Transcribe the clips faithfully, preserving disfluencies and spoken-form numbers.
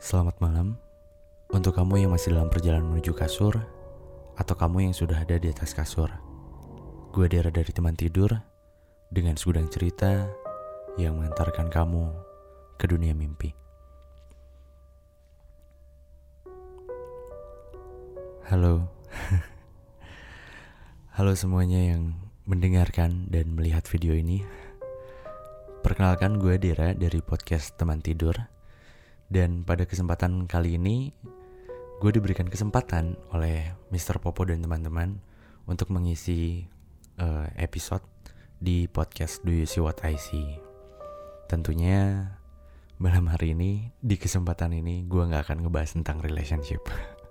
Selamat malam untuk kamu yang masih dalam perjalanan menuju kasur atau kamu yang sudah ada di atas kasur. Gue Dera dari teman tidur dengan segudang cerita yang mengantarkan kamu ke dunia mimpi. Halo. Halo semuanya yang mendengarkan dan melihat video ini. Perkenalkan, gue Dera dari podcast Teman Tidur. Dan pada kesempatan kali ini, gue diberikan kesempatan oleh mister Popo dan teman-teman untuk mengisi uh, episode di podcast Do You See What I See. Tentunya malam hari ini, di kesempatan ini, gue gak akan ngebahas tentang relationship.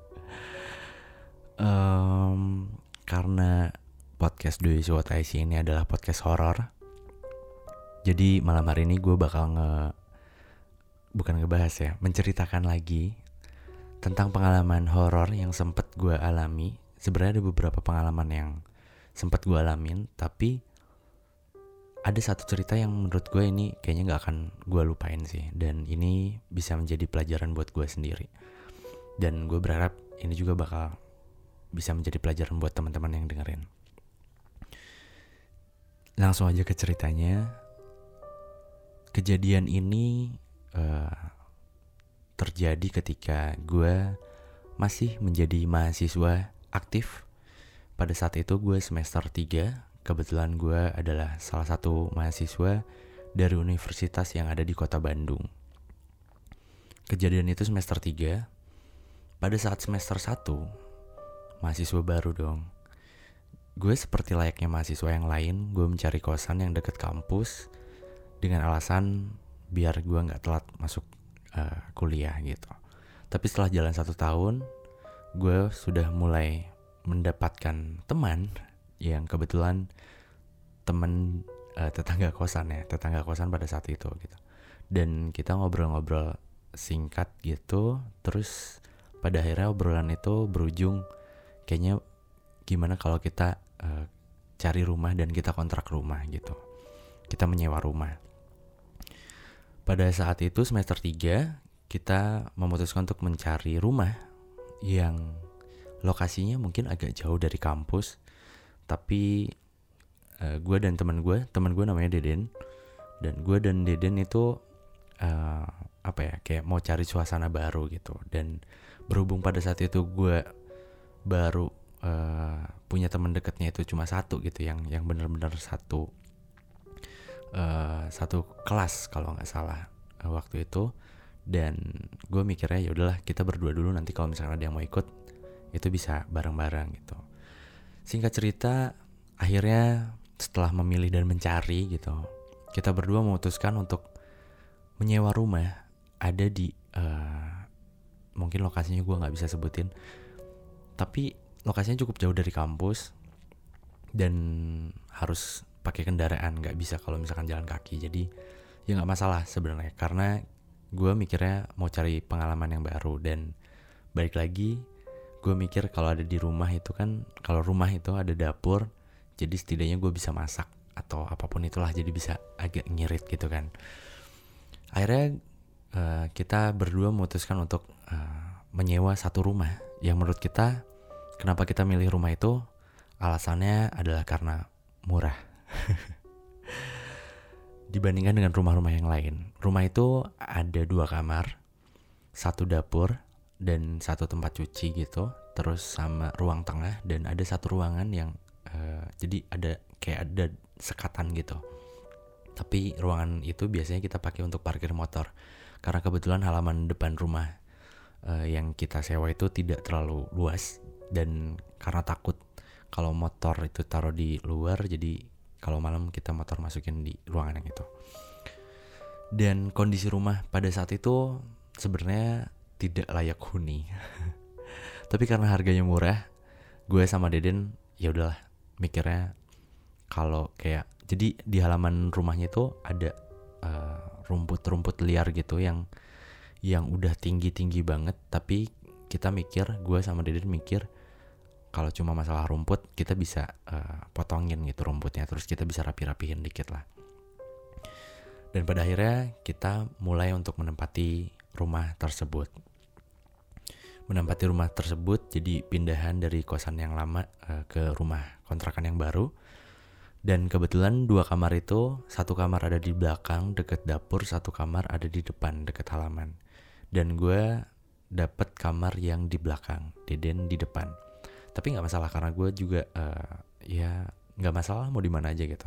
um, karena podcast Do You See What I See ini adalah podcast horor. Jadi malam hari ini gue bakal nge bukan ngebahas ya, menceritakan lagi tentang pengalaman horor yang sempat gue alami. Sebenarnya ada beberapa pengalaman yang sempat gue alamin, tapi ada satu cerita yang menurut gue ini kayaknya gak akan gue lupain sih. Dan ini bisa menjadi pelajaran buat gue sendiri. Dan gue berharap ini juga bakal bisa menjadi pelajaran buat teman-teman yang dengerin. Langsung aja ke ceritanya. Kejadian ini Uh, terjadi ketika gue masih menjadi mahasiswa aktif. Pada saat itu gue semester tiga. Kebetulan gue adalah salah satu mahasiswa dari universitas yang ada di kota Bandung. Kejadian itu semester tiga. Pada saat semester satu, mahasiswa baru dong, gue seperti layaknya mahasiswa yang lain, gue mencari kosan yang dekat kampus dengan alasan biar gue gak telat masuk uh, kuliah gitu. Tapi setelah jalan satu tahun, gue sudah mulai mendapatkan teman yang kebetulan teman uh, tetangga kosan ya, tetangga kosan pada saat itu gitu. Dan kita ngobrol-ngobrol singkat gitu. Terus pada akhirnya obrolan itu berujung, kayaknya gimana kalau kita uh, cari rumah dan kita kontrak rumah gitu. Kita menyewa rumah. Pada saat itu semester tiga, kita memutuskan untuk mencari rumah yang lokasinya mungkin agak jauh dari kampus. Tapi uh, gue dan teman gue, teman gue namanya Deden. Dan gue dan Deden itu uh, apa ya, kayak mau cari suasana baru gitu. Dan berhubung pada saat itu gue baru uh, punya teman dekatnya itu cuma satu gitu, yang yang benar-benar satu Uh, satu kelas kalau nggak salah uh, waktu itu. Dan gue mikirnya ya udahlah, kita berdua dulu, nanti kalau misalkan ada yang mau ikut itu bisa bareng-bareng gitu. Singkat cerita, akhirnya setelah memilih dan mencari gitu, kita berdua memutuskan untuk menyewa rumah. Ada di uh, mungkin lokasinya gue nggak bisa sebutin, tapi lokasinya cukup jauh dari kampus dan harus pakai kendaraan, nggak bisa kalau misalkan jalan kaki. Jadi ya nggak masalah sebenarnya, karena gue mikirnya mau cari pengalaman yang baru. Dan balik lagi, gue mikir kalau ada di rumah itu kan, kalau rumah itu ada dapur, jadi setidaknya gue bisa masak atau apapun itulah, jadi bisa agak ngirit gitu kan. Akhirnya uh, kita berdua memutuskan untuk uh, menyewa satu rumah yang menurut kita, kenapa kita milih rumah itu, alasannya adalah karena murah. Dibandingkan dengan rumah-rumah yang lain. Rumah itu ada dua kamar, satu dapur dan satu tempat cuci gitu, terus sama ruang tengah, dan ada satu ruangan yang uh, jadi ada kayak ada sekatan gitu. Tapi ruangan itu biasanya kita pakai untuk parkir motor, karena kebetulan halaman depan rumah uh, yang kita sewa itu tidak terlalu luas. Dan karena takut kalau motor itu taruh di luar, jadi kalau malam kita motor masukin di ruangan yang itu. Dan kondisi rumah pada saat itu sebenarnya tidak layak huni. Tapi karena harganya murah, gue sama Deden ya udahlah mikirnya kalau kayak, jadi di halaman rumahnya itu ada uh, rumput-rumput liar gitu yang yang udah tinggi-tinggi banget. Tapi kita mikir, gue sama Deden mikir, kalau cuma masalah rumput, kita bisa uh, potongin gitu rumputnya, terus kita bisa rapi-rapihin dikit lah. Dan pada akhirnya kita mulai untuk menempati rumah tersebut. Menempati rumah tersebut jadi pindahan dari kosan yang lama uh, ke rumah kontrakan yang baru. Dan kebetulan dua kamar itu, satu kamar ada di belakang deket dapur, satu kamar ada di depan deket halaman. Dan gue dapet kamar yang di belakang, Deden di depan. Tapi nggak masalah karena gue juga uh, ya nggak masalah mau di mana aja gitu.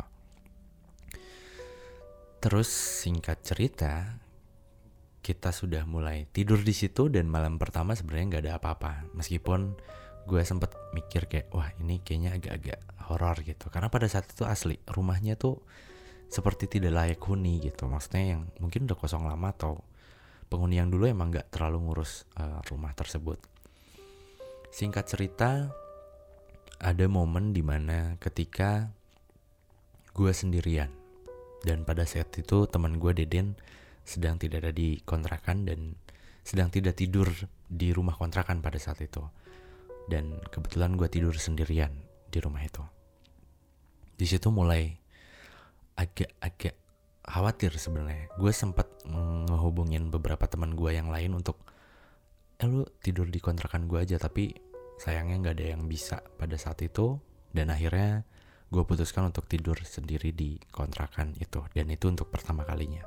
Terus singkat cerita, kita sudah mulai tidur di situ dan malam pertama sebenarnya nggak ada apa-apa. Meskipun gue sempet mikir kayak wah ini kayaknya agak-agak horor gitu. Karena pada saat itu asli rumahnya tuh seperti tidak layak huni gitu. Maksudnya yang mungkin udah kosong lama atau penghuni yang dulu emang nggak terlalu ngurus uh, rumah tersebut. Singkat cerita, ada momen dimana ketika gue sendirian. Dan pada saat itu teman gue Deden sedang tidak ada di kontrakan dan sedang tidak tidur di rumah kontrakan pada saat itu. Dan kebetulan gue tidur sendirian di rumah itu. Di situ mulai agak-agak khawatir sebenarnya. Gue sempat ngehubungin beberapa teman gue yang lain untuk, eh lu tidur di kontrakan gue aja, tapi sayangnya nggak ada yang bisa pada saat itu. Dan akhirnya gue putuskan untuk tidur sendiri di kontrakan itu. Dan itu untuk pertama kalinya.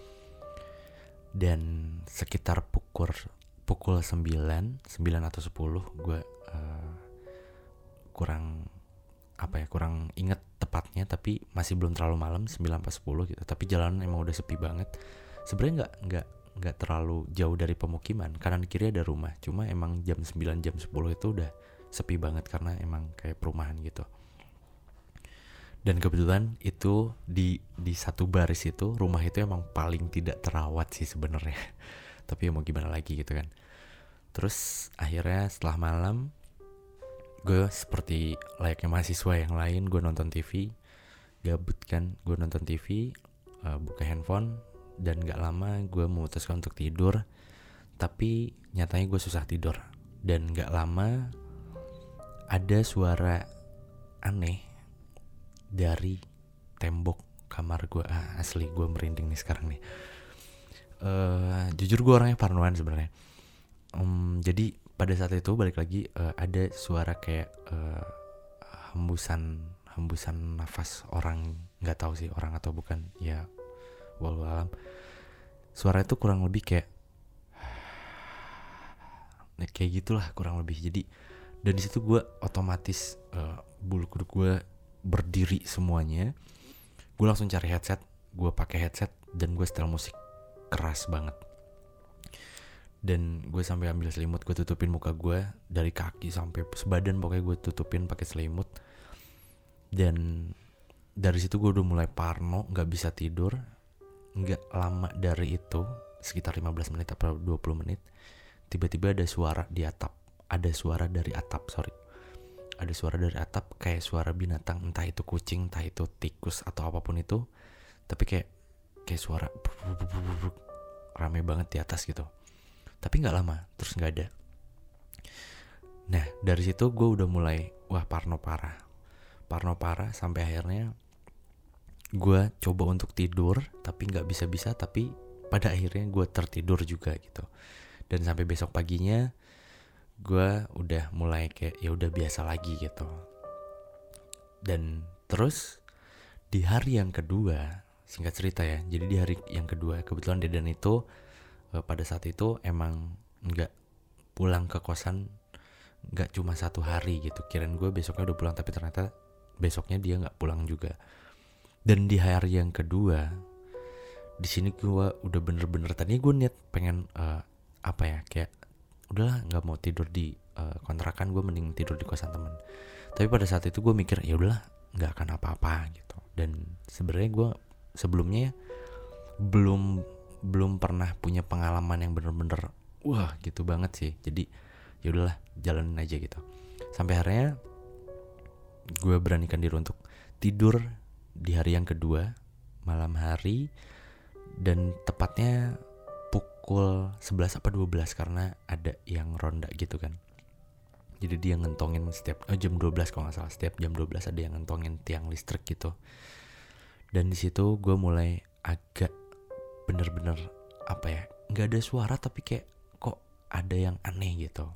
Dan sekitar pukul pukul sembilan atau sepuluh gue uh, kurang apa ya kurang inget tepatnya, tapi masih belum terlalu malam, sembilan atau sepuluh gitu. Tapi jalanan emang udah sepi banget. Sebenarnya nggak nggak nggak terlalu jauh dari pemukiman, kanan kiri ada rumah. Cuma emang jam sembilan jam sepuluh itu udah sepi banget karena emang kayak perumahan gitu. Dan kebetulan itu di di satu baris itu rumah itu emang paling tidak terawat sih sebenarnya. Tapi ya mau gimana lagi gitu kan. Terus akhirnya setelah malam, gue seperti layaknya mahasiswa yang lain, gue nonton T V. Gabut kan, gue nonton T V, uh, buka handphone. Dan gak lama gue memutuskan untuk tidur. Tapi nyatanya gue susah tidur. Dan gak lama ada suara aneh dari tembok kamar gue. ah, Asli gue merinding nih sekarang nih. uh, Jujur gue orangnya parnoan sebenarnya. um, Jadi pada saat itu balik lagi uh, ada suara kayak uh, hembusan hembusan nafas orang, nggak tahu sih orang atau bukan ya, walau alam. Suara itu kurang lebih kayak kayak gitulah kurang lebih. Jadi dan di situ gue otomatis uh, bulu kuduk gue berdiri semuanya. Gue langsung cari headset, gue pakai headset dan gue setel musik keras banget. Dan gue sampai ambil selimut, gue tutupin muka gue dari kaki sampai sebadan, pokoknya gue tutupin pakai selimut. Dan dari situ gue udah mulai parno, nggak bisa tidur. Nggak lama dari itu, sekitar lima belas menit atau dua puluh menit, tiba-tiba ada suara di atap. Ada suara dari atap, sorry. Ada suara dari atap kayak suara binatang, entah itu kucing, entah itu tikus atau apapun itu. Tapi kayak kayak suara bruk, bruk, bruk, bruk, rame banget di atas gitu. Tapi gak lama, terus gak ada. Nah dari situ gue udah mulai, wah parno parah. Parno parah sampai akhirnya gue coba untuk tidur, tapi gak bisa-bisa. Tapi pada akhirnya gue tertidur juga gitu. Dan sampai besok paginya gue udah mulai kayak ya udah biasa lagi gitu. Dan terus di hari yang kedua, singkat cerita ya, jadi di hari yang kedua kebetulan Dedan itu uh, pada saat itu emang nggak pulang ke kosan, nggak cuma satu hari gitu. Kirain gue besoknya udah pulang, tapi ternyata besoknya dia nggak pulang juga. Dan di hari yang kedua, di sini gue udah bener-bener, tadinya gue niat pengen uh, apa ya kayak udahlah nggak mau tidur di uh, kontrakan, gue mending tidur di kosan teman. Tapi pada saat itu gue mikir ya udahlah nggak akan apa-apa gitu. Dan sebenarnya gue sebelumnya belum belum pernah punya pengalaman yang bener-bener wah gitu banget sih. Jadi ya udahlah jalanin aja gitu. Sampai akhirnya gue beranikan diri untuk tidur di hari yang kedua malam hari, dan tepatnya pukul sebelas apa dua belas karena ada yang ronda gitu kan. Jadi dia ngentongin setiap oh, jam dua belas kalau nggak salah, setiap jam dua belas ada yang ngentongin tiang listrik gitu. Dan di situ gue mulai agak bener-bener apa ya nggak ada suara tapi kayak kok ada yang aneh gitu.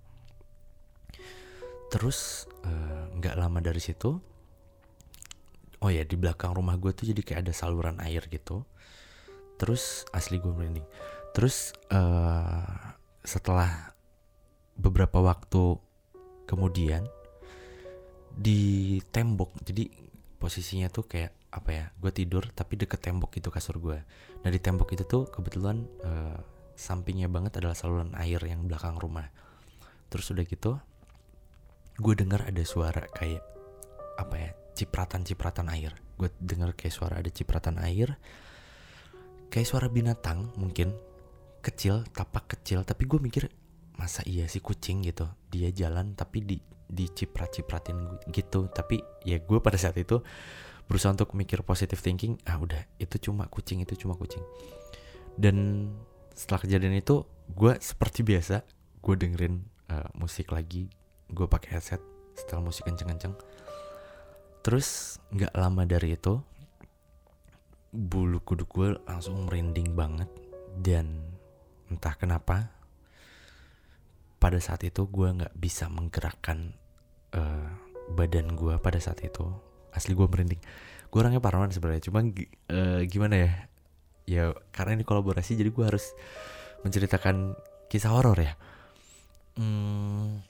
Terus nggak uh, lama dari situ, oh ya di belakang rumah gue tuh jadi kayak ada saluran air gitu. Terus asli gue merinding. Terus uh, setelah beberapa waktu kemudian di tembok, jadi posisinya tuh kayak apa ya, gue tidur tapi deket tembok gitu kasur gue. Nah di tembok itu tuh kebetulan uh, sampingnya banget adalah saluran air yang belakang rumah. Terus udah gitu gue dengar ada suara kayak apa ya, cipratan-cipratan air. Gue dengar kayak suara ada cipratan air, kayak suara binatang mungkin kecil, tapak kecil. Tapi gue mikir masa iya sih kucing gitu, dia jalan tapi di diciprat-cipratin gitu. Tapi ya gue pada saat itu berusaha untuk mikir positive thinking, ah udah itu cuma kucing, itu cuma kucing. Dan setelah kejadian itu gue seperti biasa gue dengerin uh, musik lagi. Gue pakai headset, setelah musik kenceng-kenceng. Terus nggak lama dari itu bulu kuduk gue langsung merinding banget. Dan entah kenapa pada saat itu gue nggak bisa menggerakkan uh, badan gue pada saat itu. Asli gue merinding. Gue orangnya parnoan sebenarnya, cuma uh, gimana ya? Ya karena ini kolaborasi, jadi gue harus menceritakan kisah horor ya. Hmm,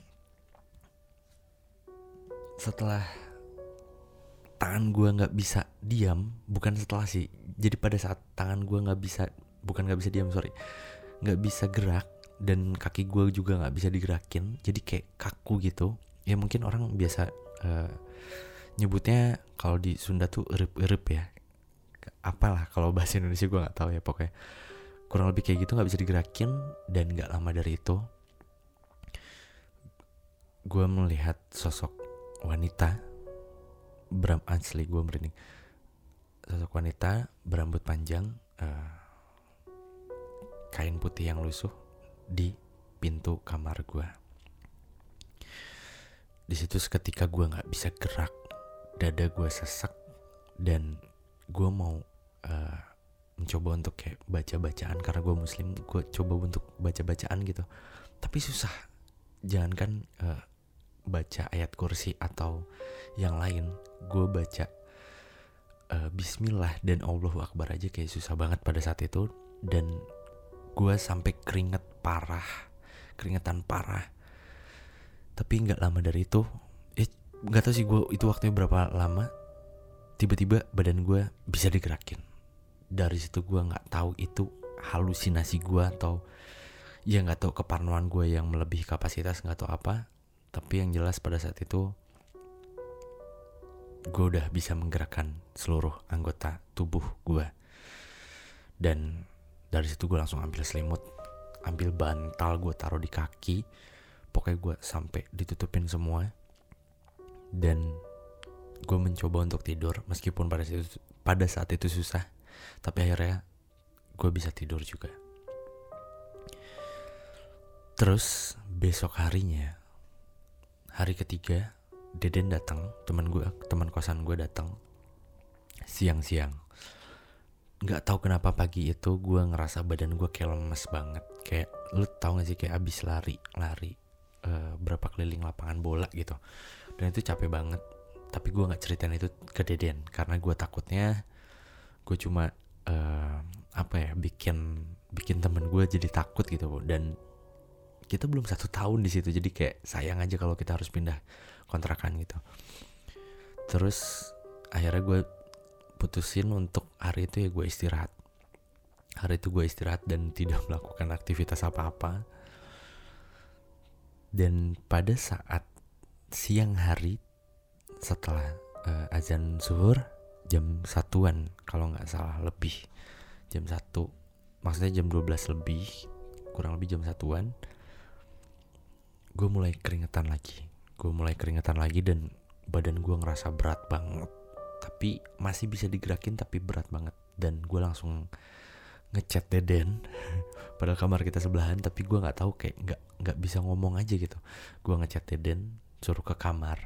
setelah tangan gue nggak bisa diam, bukan setelah sih. Jadi pada saat tangan gue nggak bisa, bukan nggak bisa diam sorry, nggak bisa gerak, dan kaki gue juga nggak bisa digerakin. Jadi kayak kaku gitu. Ya mungkin orang biasa uh, nyebutnya kalau di Sunda tuh erep-erep ya. Apalah kalau bahasa Indonesia gue nggak tahu ya, pokoknya kurang lebih kayak gitu, nggak bisa digerakin. Dan nggak lama dari itu gue melihat sosok wanita beram asli gue merinding. Sosok wanita berambut panjang, uh, kain putih yang lusuh di pintu kamar gue. Di situ seketika gue nggak bisa gerak, dada gue sesek, dan gue mau uh, mencoba untuk kayak baca-bacaan karena gue muslim. Gue coba untuk baca-bacaan gitu, tapi susah. Jangankan uh, baca ayat kursi atau yang lain, gue baca uh, Bismillah dan Allahu Akbar aja kayak susah banget pada saat itu. Dan gue sampai keringet parah, keringetan parah. Tapi nggak lama dari itu, eh nggak tahu sih gue itu waktunya berapa lama, tiba-tiba badan gue bisa digerakin. Dari situ gue nggak tahu itu halusinasi gue atau ya nggak tahu keparnoan gue yang melebihi kapasitas, nggak tahu apa. Tapi yang jelas pada saat itu gue udah bisa menggerakkan seluruh anggota tubuh gue. Dan dari situ gue langsung ambil selimut, ambil bantal, gue taruh di kaki. Pokoknya gue sampai ditutupin semua. Dan gue mencoba untuk tidur, meskipun pada saat itu, pada saat itu susah. Tapi akhirnya gue bisa tidur juga. Terus besok harinya, hari ketiga, Deden datang, teman gue, teman kosan gue datang siang-siang. Nggak tahu kenapa pagi itu gue ngerasa badan gue kayak lemes banget. Kayak lu tau gak sih, kayak abis lari, lari uh, berapa keliling lapangan bola gitu. Dan itu capek banget. Tapi gue nggak ceritain itu ke Deden karena gue takutnya gue cuma uh, apa ya, bikin bikin temen gue jadi takut gitu. Dan kita belum satu tahun di situ, jadi kayak sayang aja kalau kita harus pindah kontrakan gitu. Terus akhirnya gue putusin untuk hari itu ya gue istirahat. Hari itu gue istirahat dan tidak melakukan aktivitas apa-apa. Dan pada saat siang hari setelah uh, azan zuhur jam satuan kalau nggak salah, lebih jam satu, maksudnya jam dua belas lebih, kurang lebih jam satuan, gue mulai keringetan lagi. Gue mulai keringetan lagi dan badan gue ngerasa berat banget. Tapi masih bisa digerakin tapi berat banget. Dan gue langsung ngechat Deden padahal kamar kita sebelahan, tapi gue nggak tahu, kayak nggak nggak bisa ngomong aja gitu. Gue ngechat Deden suruh ke kamar.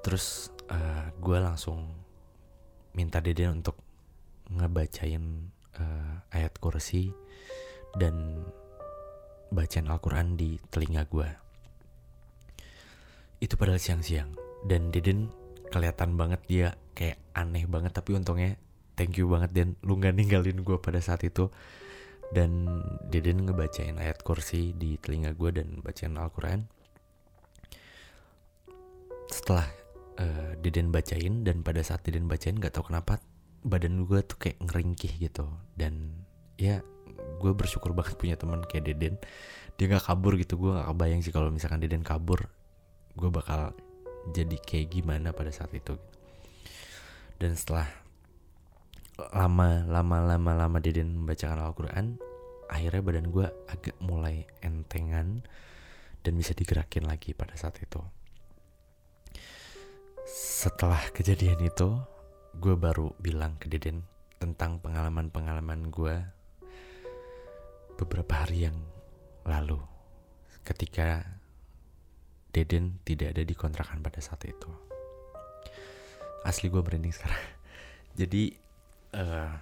Terus uh, gue langsung minta Deden untuk ngebacain uh, ayat kursi dan bacaan Al-Quran di telinga gue. Itu padahal siang-siang, dan Deden kelihatan banget dia kayak aneh banget, tapi untungnya thank you banget Den, lu gak ninggalin gue pada saat itu. Dan Deden ngebacain ayat kursi di telinga gue dan bacaan Al-Quran. Setelah uh, Deden bacain, dan pada saat Deden bacain gak tahu kenapa badan gue tuh kayak ngeringkih gitu. Dan ya gue bersyukur banget punya teman kayak Deden. Dia gak kabur gitu. Gue gak kebayang sih kalau misalkan Deden kabur, gue bakal jadi kayak gimana pada saat itu. Dan setelah lama lama lama lama Deden membacakan Al-Quran, akhirnya badan gue agak mulai entengan dan bisa digerakin lagi pada saat itu. Setelah kejadian itu, gue baru bilang ke Deden tentang pengalaman-pengalaman gue beberapa hari yang lalu, ketika Deden tidak ada di kontrakan pada saat itu. Asli gue merinding sekarang. Jadi uh,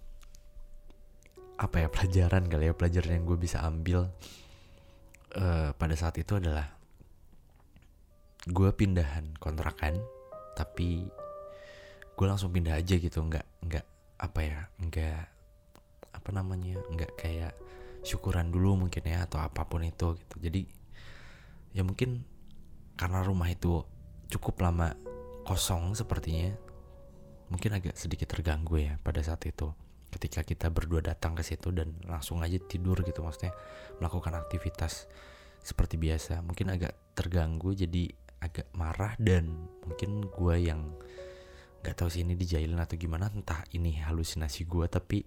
apa ya, pelajaran kali ya, pelajaran yang gue bisa ambil uh, pada saat itu adalah gue pindahan kontrakan, tapi gue langsung pindah aja gitu, nggak nggak apa ya, nggak apa namanya, nggak kayak syukuran dulu mungkin ya, atau apapun itu gitu. Jadi ya mungkin karena rumah itu cukup lama kosong sepertinya, mungkin agak sedikit terganggu ya pada saat itu ketika kita berdua datang ke situ dan langsung aja tidur gitu, maksudnya melakukan aktivitas seperti biasa. Mungkin agak terganggu, jadi agak marah, dan mungkin gue yang gak tahu sih ini dijailin atau gimana, entah ini halusinasi gue, tapi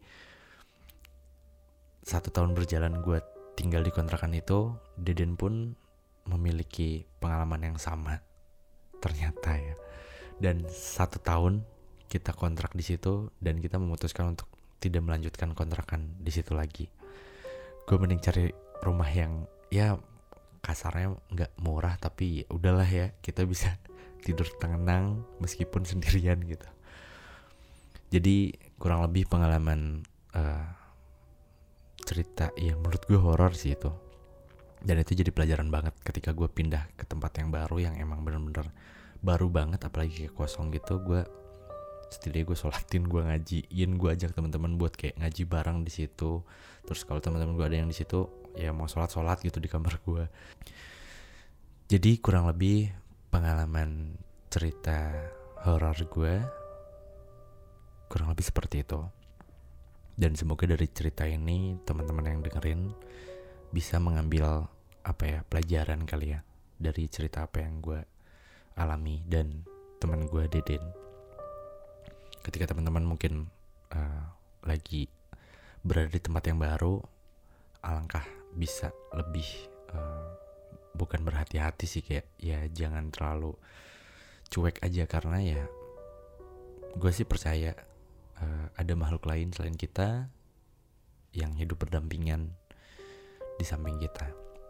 satu tahun berjalan gue tinggal di kontrakan itu, Deden pun memiliki pengalaman yang sama ternyata ya. Dan satu tahun kita kontrak di situ, dan kita memutuskan untuk tidak melanjutkan kontrakan di situ lagi. Gue mending cari rumah yang ya kasarnya nggak murah, tapi udahlah ya, kita bisa tidur tenang meskipun sendirian gitu. Jadi kurang lebih pengalaman uh, cerita yang menurut gue horor sih itu. Dan itu jadi pelajaran banget ketika gue pindah ke tempat yang baru, yang emang bener-bener baru banget, apalagi kayak kosong gitu. Gue setidaknya gue sholatin, gue ngajiin, gue ajak teman-teman buat kayak ngaji bareng di situ. Terus kalau teman-teman gue ada yang di situ, ya mau sholat-sholat gitu di kamar gue. Jadi kurang lebih pengalaman cerita horor gue kurang lebih seperti itu. Dan semoga dari cerita ini teman-teman yang dengerin bisa mengambil apa ya, pelajaran kali ya dari cerita apa yang gue alami dan teman gue Deden. Ketika teman-teman mungkin uh, lagi berada di tempat yang baru, alangkah bisa lebih uh, bukan berhati-hati sih, kayak ya jangan terlalu cuek aja, karena ya gue sih percaya uh, ada makhluk lain selain kita yang hidup berdampingan di samping kita.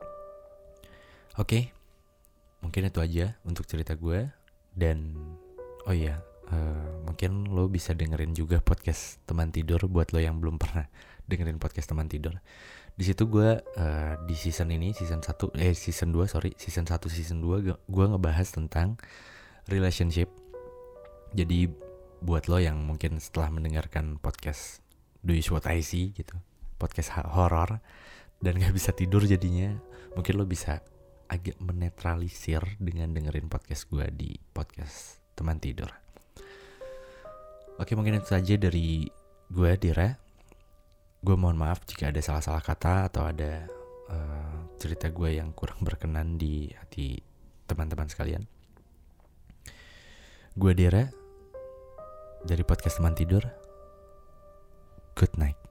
Oke, mungkin itu aja untuk cerita gue. Dan oh iya, uh, mungkin lo bisa dengerin juga podcast Teman Tidur buat lo yang belum pernah dengerin podcast Teman Tidur. Di situ gue uh, di season ini, season satu eh season dua sorry season satu season dua gue ngebahas tentang relationship. Jadi buat lo yang mungkin setelah mendengarkan podcast Do You See What I See gitu, podcast horor, dan gak bisa tidur jadinya, mungkin lo bisa agak menetralisir dengan dengerin podcast gue di podcast Teman Tidur. Oke, mungkin itu saja dari gue, Dira. Gue mohon maaf jika ada salah-salah kata atau ada uh, cerita gue yang kurang berkenan di hati teman-teman sekalian. Gue Dira dari podcast Teman Tidur. Good night.